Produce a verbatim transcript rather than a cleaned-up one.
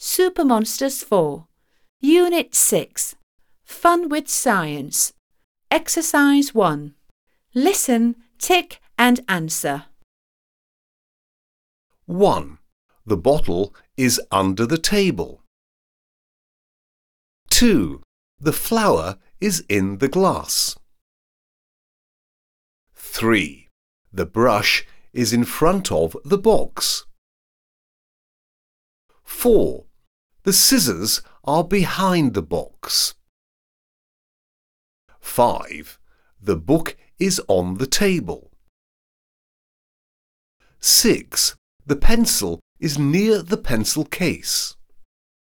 Super Monsters four, Unit six, Fun with Science. Exercise one. Listen, tick and answer. one. The bottle is under the table. two. The flower is in the glass. three. The brush is in front of the box. four. The scissors are behind the box. five. The book is on the table. six. The pencil is near the pencil case.